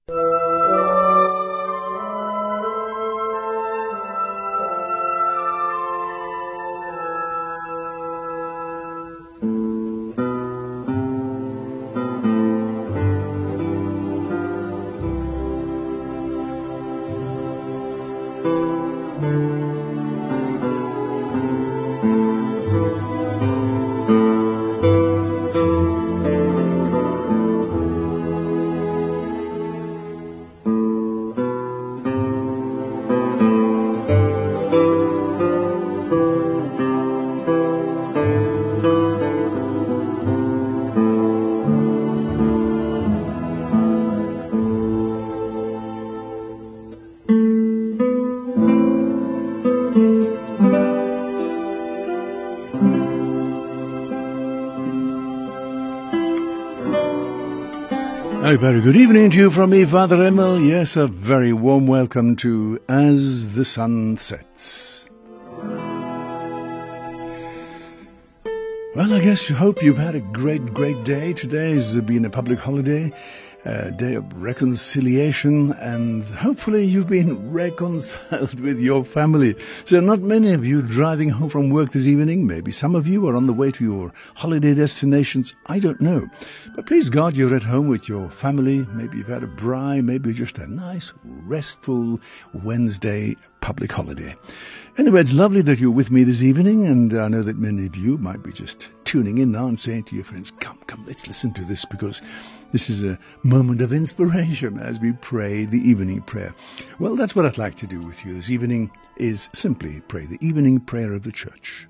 A very good evening to you from me, Father Emil. Yes, a very warm welcome to As the Sun Sets. Well, I guess I hope you've had a great day. Today has been a public holiday, a day of reconciliation, and hopefully you've been reconciled with your family. So not many of you driving home from work this evening. Maybe some of you are on the way to your holiday destinations. I don't know. But please God, you're at home with your family. Maybe you've had a braai, maybe just a nice, restful Wednesday public holiday. Anyway, it's lovely that you're with me this evening, and I know that many of you might be just tuning in now and saying to your friends, come, let's listen to this, because this is a moment of inspiration as we pray the evening prayer. Well, that's what I'd like to do with you this evening, is simply pray the evening prayer of the church.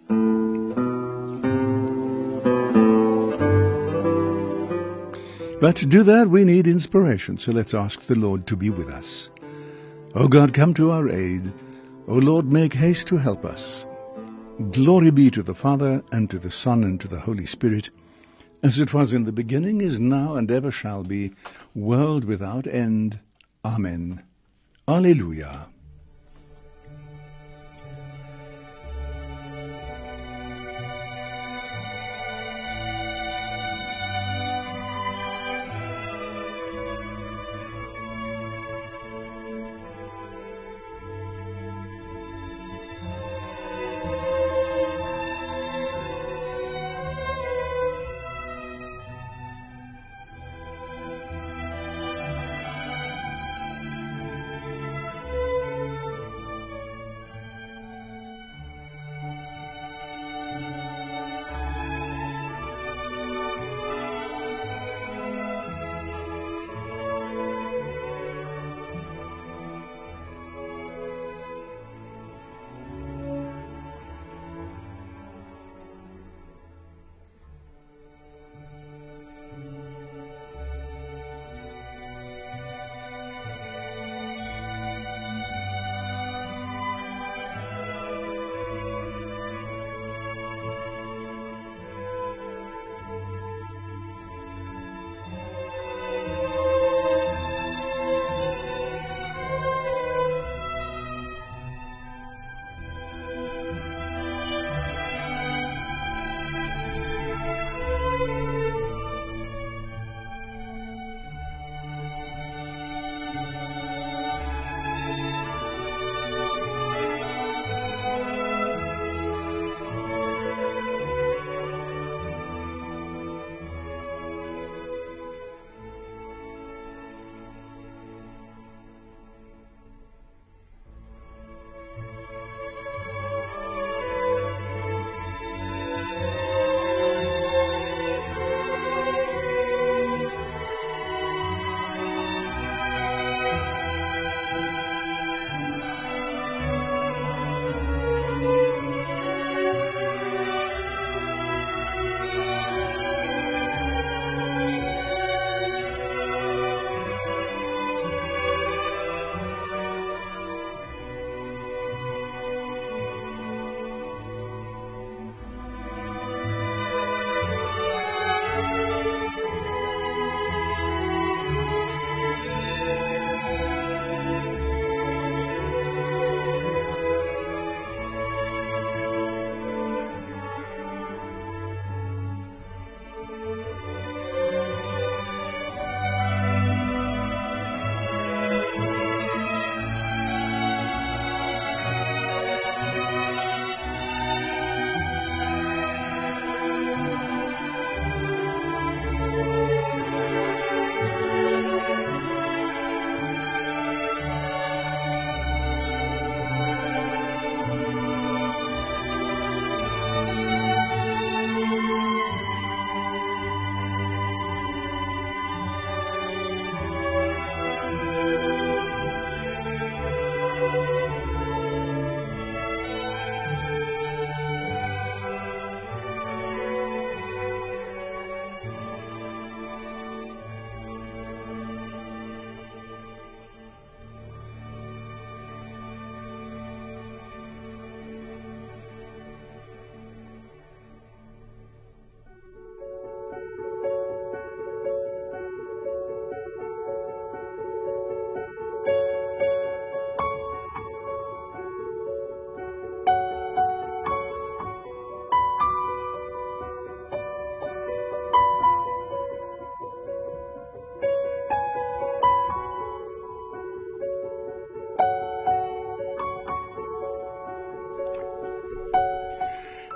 But to do that, we need inspiration, so let's ask the Lord to be with us. O God, come to our aid. O Lord, make haste to help us. Glory be to the Father, and to the Son, and to the Holy Spirit, as it was in the beginning, is now, and ever shall be, world without end. Amen. Alleluia.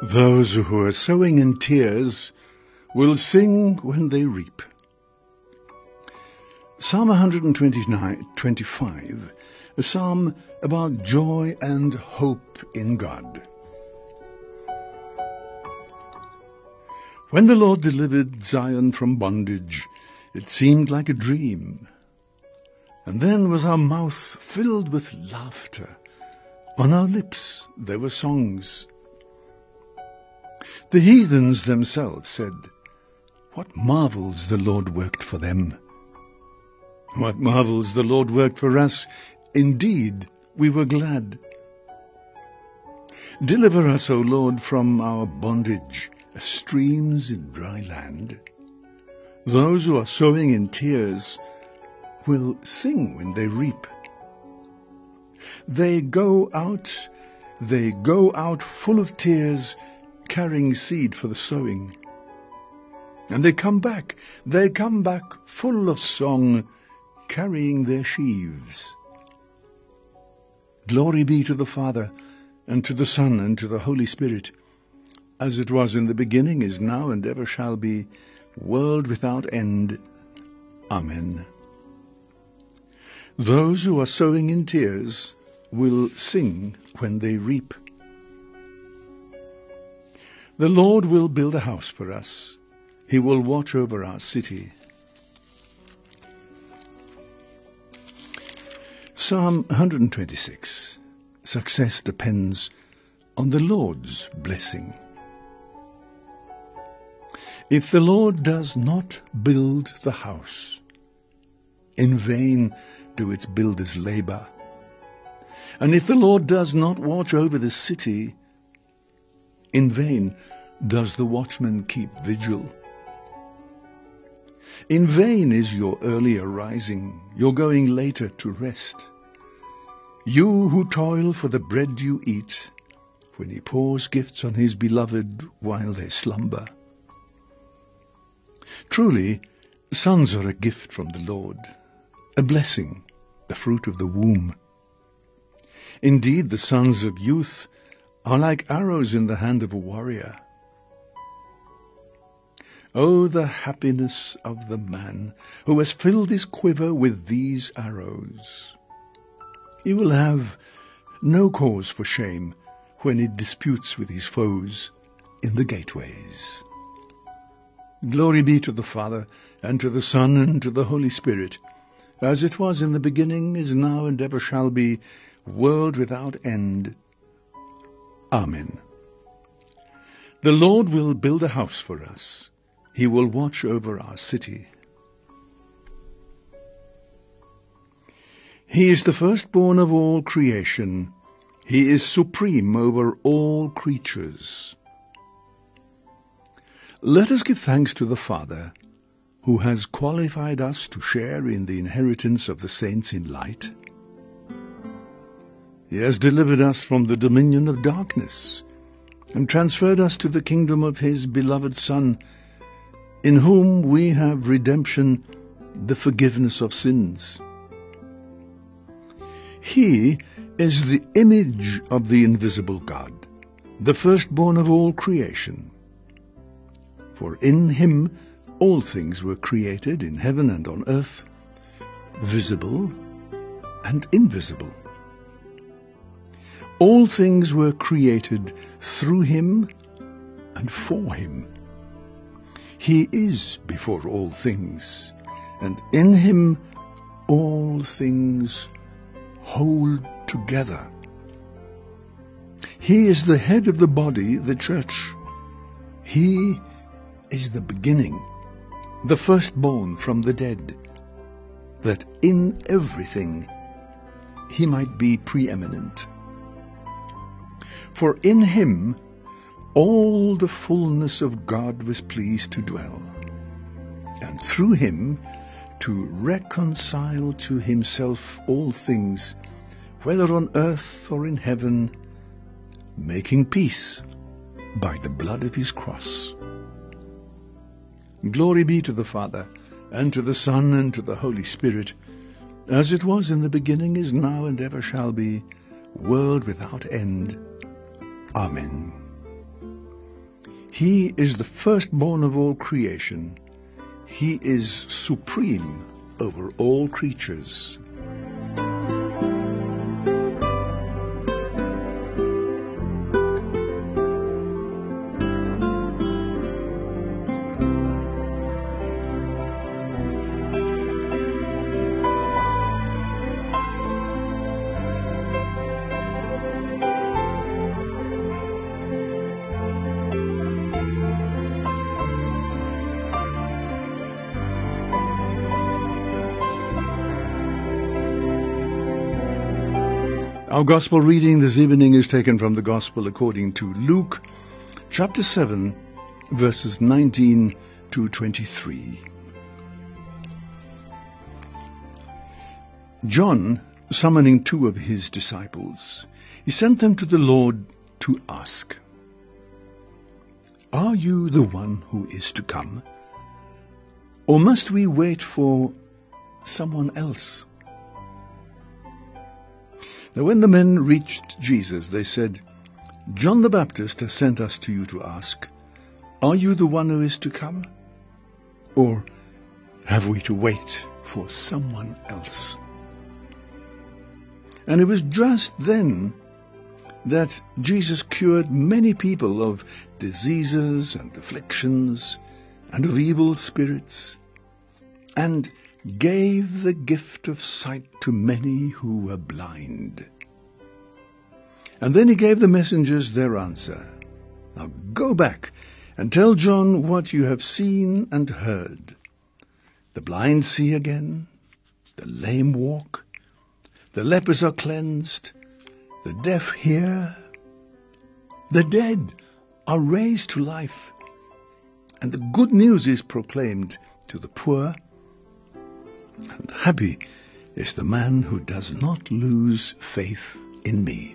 Those who are sowing in tears will sing when they reap. Psalm 125, a psalm about joy and hope in God. When the Lord delivered Zion from bondage, it seemed like a dream. And then was our mouth filled with laughter. On our lips there were songs. The heathens themselves said, "What marvels the Lord worked for them." What marvels the Lord worked for us. Indeed, we were glad. Deliver us, O Lord, from our bondage, as streams in dry land. Those who are sowing in tears will sing when they reap. They go out full of tears, carrying seed for the sowing. And they come back full of song, carrying their sheaves. Glory be to the Father, and to the Son, and to the Holy Spirit, as it was in the beginning, is now, and ever shall be, world without end. Amen. Those who are sowing in tears will sing when they reap. The Lord will build a house for us. He will watch over our city. Psalm 126. Success depends on the Lord's blessing. If the Lord does not build the house, in vain do its builders labor. And if the Lord does not watch over the city, in vain does the watchman keep vigil. In vain is your early arising, your going later to rest. You who toil for the bread you eat, when he pours gifts on his beloved while they slumber. Truly, sons are a gift from the Lord, a blessing, the fruit of the womb. Indeed, the sons of youth are like arrows in the hand of a warrior. Oh, the happiness of the man who has filled his quiver with these arrows. He will have no cause for shame when he disputes with his foes in the gateways. Glory be to the Father, and to the Son, and to the Holy Spirit, as it was in the beginning, is now, and ever shall be, world without end. Amen. The Lord will build a house for us. He will watch over our city. He is the firstborn of all creation. He is supreme over all creatures. Let us give thanks to the Father, who has qualified us to share in the inheritance of the saints in light. He has delivered us from the dominion of darkness, and transferred us to the kingdom of his beloved Son, in whom we have redemption, the forgiveness of sins. He is the image of the invisible God, the firstborn of all creation. For in him all things were created, in heaven and on earth, visible and invisible. All things were created through him and for him. He is before all things, and in him all things hold together. He is the head of the body, the church. He is the beginning, the firstborn from the dead, that in everything he might be preeminent. For in him all the fullness of God was pleased to dwell, and through him to reconcile to himself all things, whether on earth or in heaven, making peace by the blood of his cross. Glory be to the Father, and to the Son, and to the Holy Spirit, as it was in the beginning, is now, and ever shall be, world without end. Amen. He is the firstborn of all creation. He is supreme over all creatures. Our Gospel reading this evening is taken from the Gospel according to Luke, chapter 7, verses 19 to 23. John, summoning 2 of his disciples, he sent them to the Lord to ask, "Are you the one who is to come? Or must we wait for someone else?" Now when the men reached Jesus, they said, "John the Baptist has sent us to you to ask, 'Are you the one who is to come? Or have we to wait for someone else?'" And it was just then that Jesus cured many people of diseases and afflictions and of evil spirits, and gave the gift of sight to many who were blind. And then he gave the messengers their answer. "Now go back and tell John what you have seen and heard. The blind see again, the lame walk, the lepers are cleansed, the deaf hear, the dead are raised to life, and the good news is proclaimed to the poor. And happy is the man who does not lose faith in me."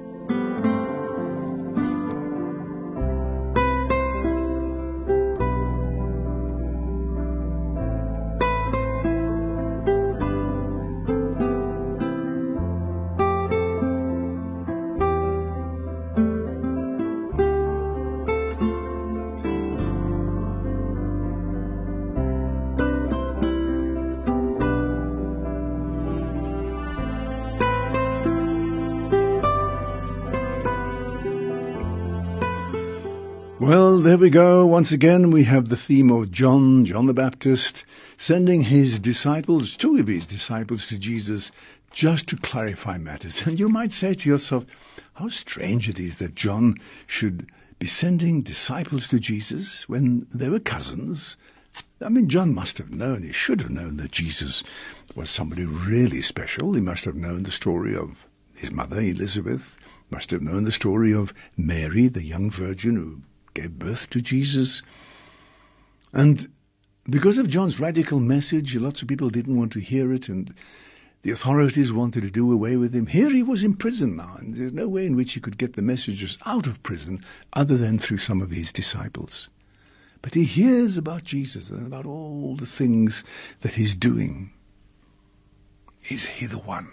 Well, there we go. Once again, we have the theme of John the Baptist, sending his disciples, 2 of his disciples, to Jesus just to clarify matters. And you might say to yourself, how strange it is that John should be sending disciples to Jesus when they were cousins. I mean, John must have known, he should have known that Jesus was somebody really special. He must have known the story of his mother, Elizabeth, must have known the story of Mary, the young virgin who gave birth to Jesus. And because of John's radical message, lots of people didn't want to hear it, and the authorities wanted to do away with him. Here he was in prison now, and there's no way in which he could get the messages out of prison other than through some of his disciples. But he hears about Jesus and about all the things that he's doing. Is he the one?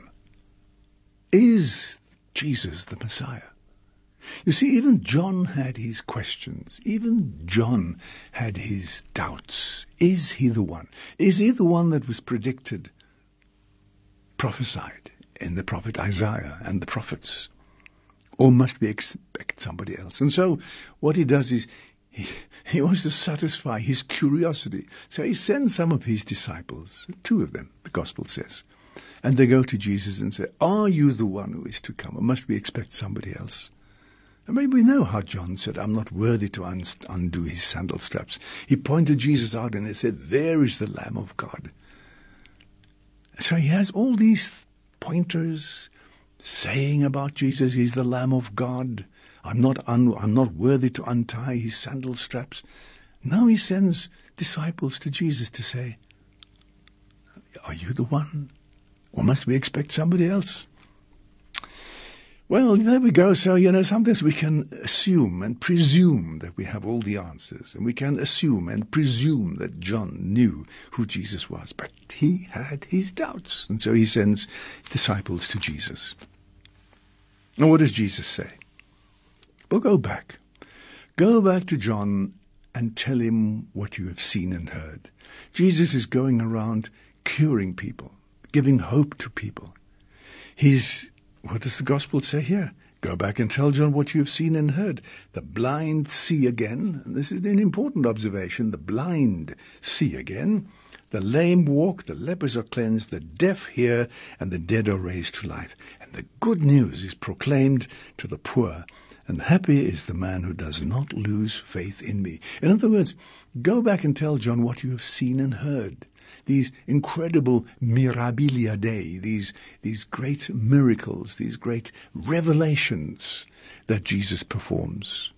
Is Jesus the Messiah? You see, even John had his questions. Even John had his doubts. Is he the one? Is he the one that was predicted, prophesied in the prophet Isaiah and the prophets? Or must we expect somebody else? And so what he does is he wants to satisfy his curiosity. So he sends some of his disciples, 2 of them, the Gospel says. And they go to Jesus and say, "Are you the one who is to come? Or must we expect somebody else?" And maybe we know how John said, "I'm not worthy to undo his sandal straps." He pointed Jesus out and he said, "There is the Lamb of God." So he has all these pointers saying about Jesus, he's the Lamb of God. I'm not worthy to untie his sandal straps. Now he sends disciples to Jesus to say, "Are you the one? Or must we expect somebody else?" Well, there we go. So, sometimes we can assume and presume that we have all the answers. And we can assume and presume that John knew who Jesus was. But he had his doubts. And so he sends disciples to Jesus. And what does Jesus say? Well, go back. Go back to John and tell him what you have seen and heard. Jesus is going around curing people, giving hope to people. What does the gospel say here? Go back and tell John what you have seen and heard. The blind see again. And this is an important observation. The blind see again. The lame walk, the lepers are cleansed, the deaf hear, and the dead are raised to life. And the good news is proclaimed to the poor. And happy is the man who does not lose faith in me. In other words, go back and tell John what you have seen and heard. These incredible mirabilia Dei, these great miracles, these great revelations that Jesus performs.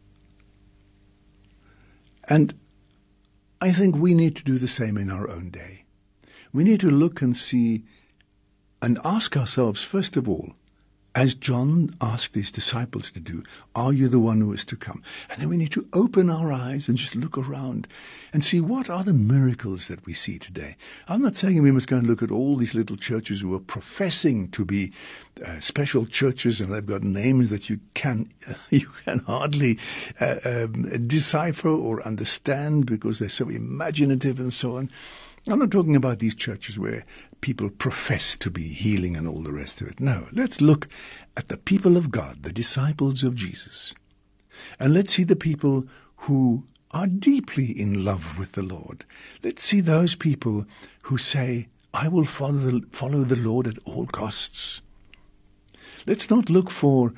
And I think we need to do the same in our own day. We need to look and see and ask ourselves, first of all, as John asked his disciples to do, are you the one who is to come? And then we need to open our eyes and just look around and see what are the miracles that we see today. I'm not saying we must go and look at all these little churches who are professing to be special churches, and they've got names that you can hardly decipher or understand because they're so imaginative and so on. I'm not talking about these churches where people profess to be healing and all the rest of it. No, let's look at the people of God, the disciples of Jesus. And let's see the people who are deeply in love with the Lord. Let's see those people who say, I will follow the Lord at all costs. Let's not look for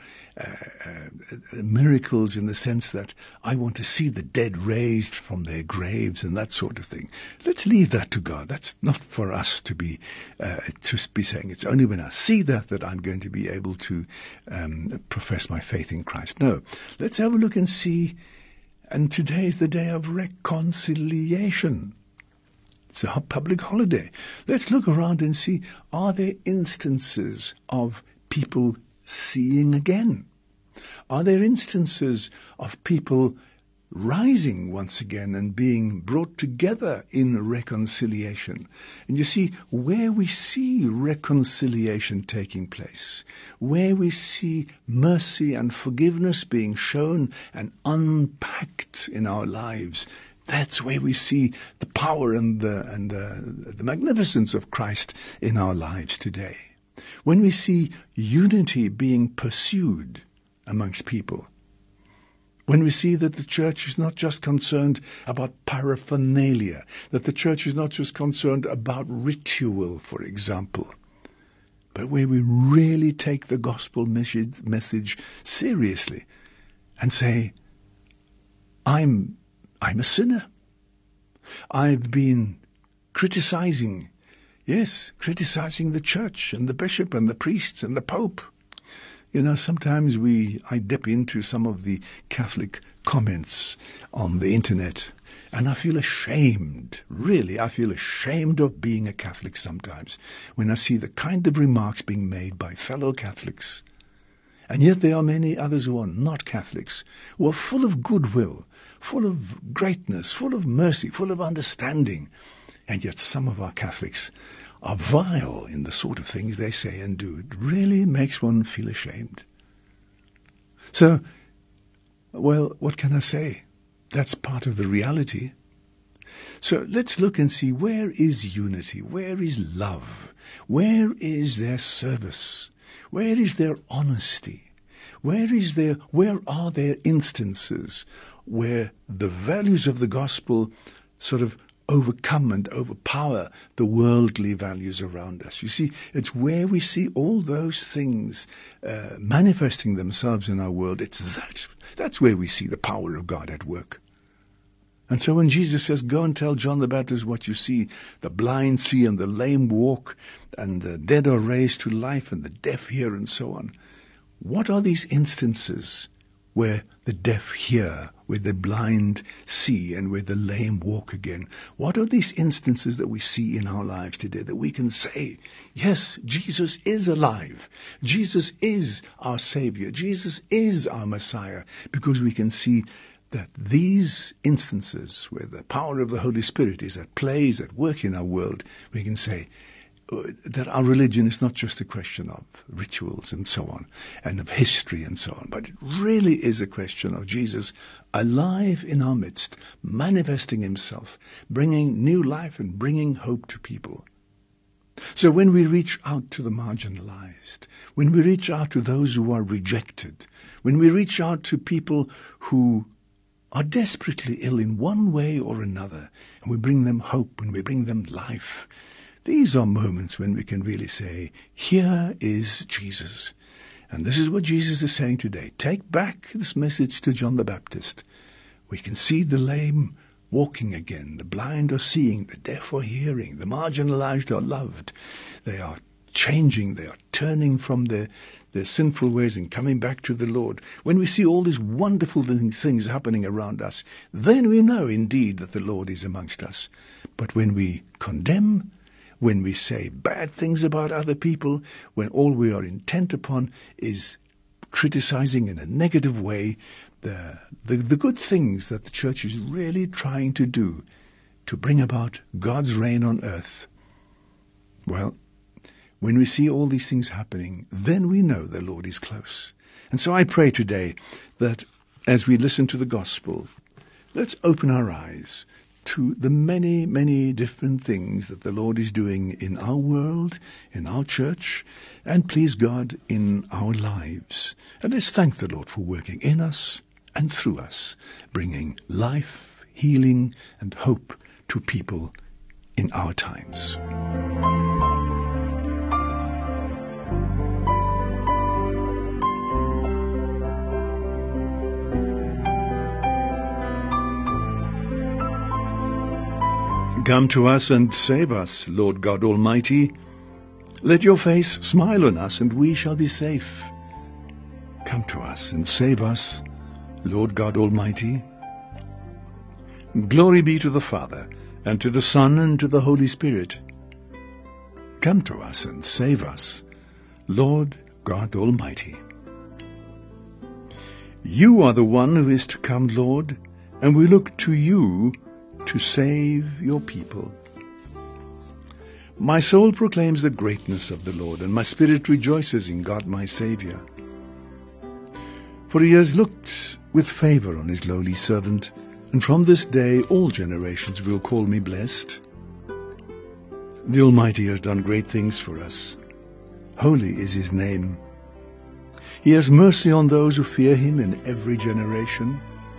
miracles in the sense that I want to see the dead raised from their graves and that sort of thing. Let's leave that to God. That's not for us to be saying it's only when I see that I'm going to be able to profess my faith in Christ. No, let's have a look and see. And today is the day of reconciliation. It's a public holiday. Let's look around and see, are there instances of people seeing again? Are there instances of people rising once again and being brought together in reconciliation? And you see, where we see reconciliation taking place, where we see mercy and forgiveness being shown and unpacked in our lives, that's where we see the power and the magnificence of Christ in our lives today. When we see unity being pursued amongst people, when we see that the church is not just concerned about paraphernalia, that the church is not just concerned about ritual, for example, but where we really take the gospel message seriously and say, I'm a sinner. I've been criticizing the church and the bishop and the priests and the pope. You know, sometimes I dip into some of the Catholic comments on the internet and I feel ashamed. Really, I feel ashamed of being a Catholic sometimes when I see the kind of remarks being made by fellow Catholics. And yet there are many others who are not Catholics, who are full of goodwill, full of greatness, full of mercy, full of understanding. And yet some of our Catholics are vile in the sort of things they say and do. It really makes one feel ashamed. So, well, what can I say? That's part of the reality. So let's look and see, where is unity? Where is love? Where is their service? Where is their honesty? Where are there instances where the values of the gospel sort of overcome and overpower the worldly values around us? You see, it's where we see all those things manifesting themselves in our world. That's where we see the power of God at work. And so when Jesus says, go and tell John the Baptist what you see, the blind see and the lame walk, and the dead are raised to life and the deaf hear and so on. What are these instances where the deaf hear, where the blind see, and where the lame walk again? What are these instances that we see in our lives today that we can say, yes, Jesus is alive. Jesus is our Savior. Jesus is our Messiah, because we can see that these instances where the power of the Holy Spirit is at play, is at work in our world, we can say, that our religion is not just a question of rituals and so on, and of history and so on, but it really is a question of Jesus alive in our midst, manifesting himself, bringing new life and bringing hope to people. So when we reach out to the marginalized, when we reach out to those who are rejected, when we reach out to people who are desperately ill in one way or another, and we bring them hope and we bring them life, these are moments when we can really say, here is Jesus. And this is what Jesus is saying today. Take back this message to John the Baptist. We can see the lame walking again, the blind are seeing, the deaf are hearing, the marginalized are loved. They are changing, they are turning from their sinful ways and coming back to the Lord. When we see all these wonderful things happening around us, then we know indeed that the Lord is amongst us. But when we condemn, when we say bad things about other people, when all we are intent upon is criticizing in a negative way the good things that the church is really trying to do to bring about God's reign on earth, well, when we see all these things happening, then we know the Lord is close. And so I pray today that as we listen to the gospel, let's open our eyes to the many, many different things that the Lord is doing in our world, in our church, and please God, in our lives. And let's thank the Lord for working in us and through us, bringing life, healing, and hope to people in our times. Come to us and save us, Lord God Almighty. Let your face smile on us, and we shall be safe. Come to us and save us, Lord God Almighty. Glory be to the Father, and to the Son, and to the Holy Spirit. Come to us and save us, Lord God Almighty. You are the one who is to come, Lord, and we look to you to save your people. My soul proclaims the greatness of the Lord, and my spirit rejoices in God my Saviour. For he has looked with favour on his lowly servant, and from this day all generations will call me blessed. The Almighty has done great things for us. Holy is his name. He has mercy on those who fear him in every generation.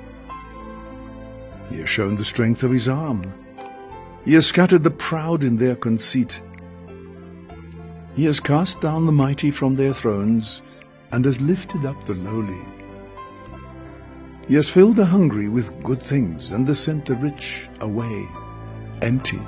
He has shown the strength of his arm. He has scattered the proud in their conceit. He has cast down the mighty from their thrones, and has lifted up the lowly. He has filled the hungry with good things, and has sent the rich away empty.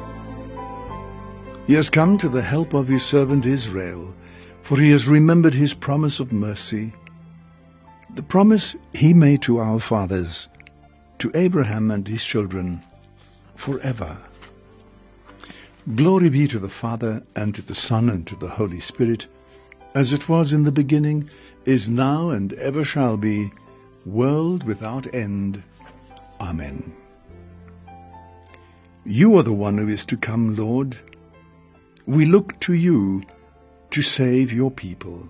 He has come to the help of his servant Israel, for he has remembered his promise of mercy, the promise he made to our fathers, to Abraham and his children, forever. Glory be to the Father, and to the Son, and to the Holy Spirit, as it was in the beginning, is now, and ever shall be, world without end. Amen. You are the one who is to come, Lord. We look to you to save your people.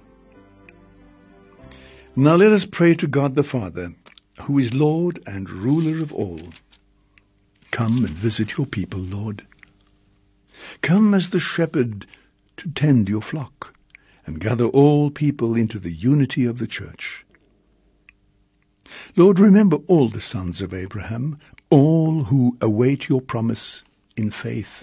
Now let us pray to God the Father, who is Lord and ruler of all. Come and visit your people, Lord. Come as the shepherd to tend your flock, and gather all people into the unity of the church. Lord, remember all the sons of Abraham, all who await your promise in faith.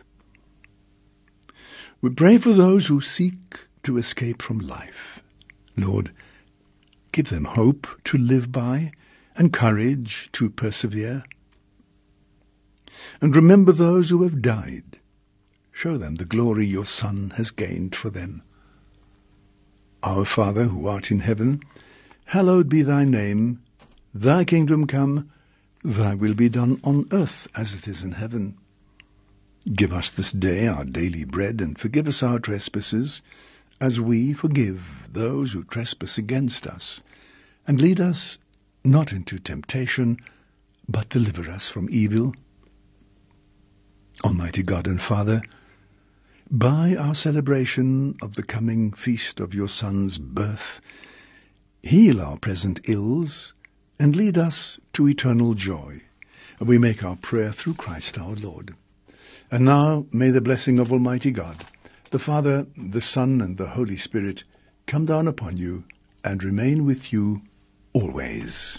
We pray for those who seek to escape from life. Lord, give them hope to live by, and courage to persevere. And remember those who have died. Show them the glory your Son has gained for them. Our Father, who art in heaven, hallowed be thy name. Thy kingdom come, thy will be done on earth as it is in heaven. Give us this day our daily bread, and forgive us our trespasses, as we forgive those who trespass against us. And lead us not into temptation, but deliver us from evil. Almighty God and Father, By our celebration of the coming feast of your Son's birth, heal our present ills and lead us to eternal joy. We make our prayer through Christ our Lord. And now may the blessing of Almighty God, the Father, the Son, and the Holy Spirit come down upon you and remain with you always.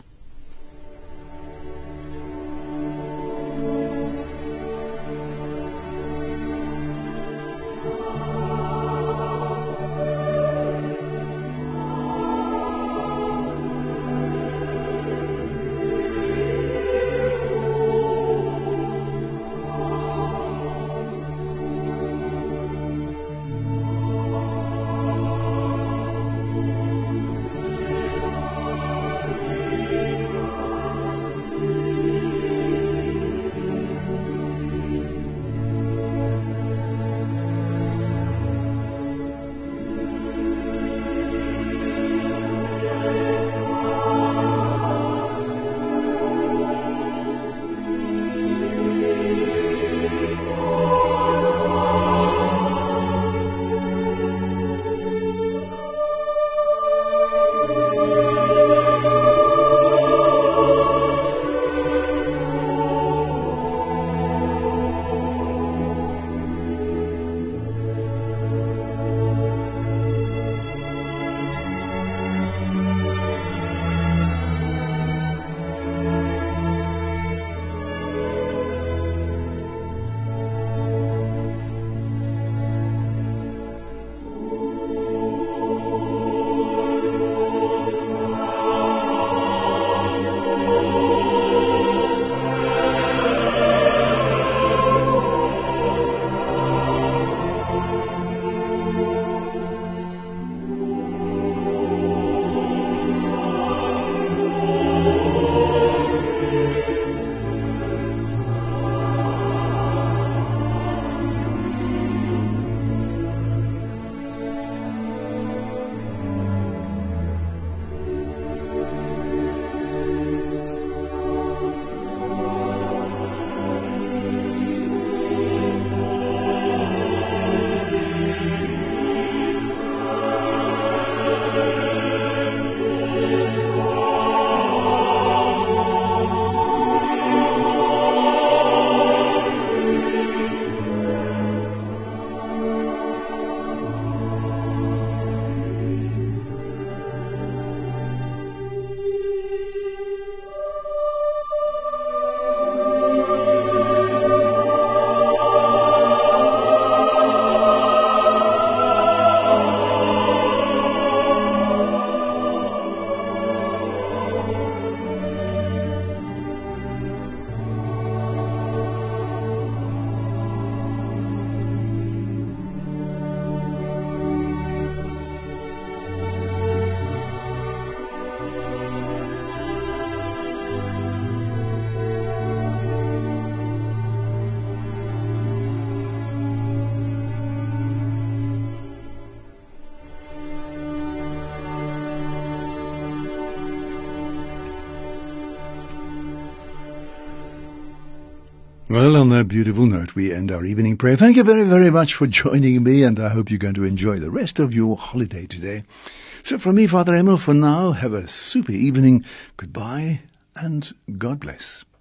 Well, on that beautiful note, we end our evening prayer. Thank you very, very much for joining me, and I hope you're going to enjoy the rest of your holiday today. So from me, Father Emil, for now, have a super evening. Goodbye, and God bless.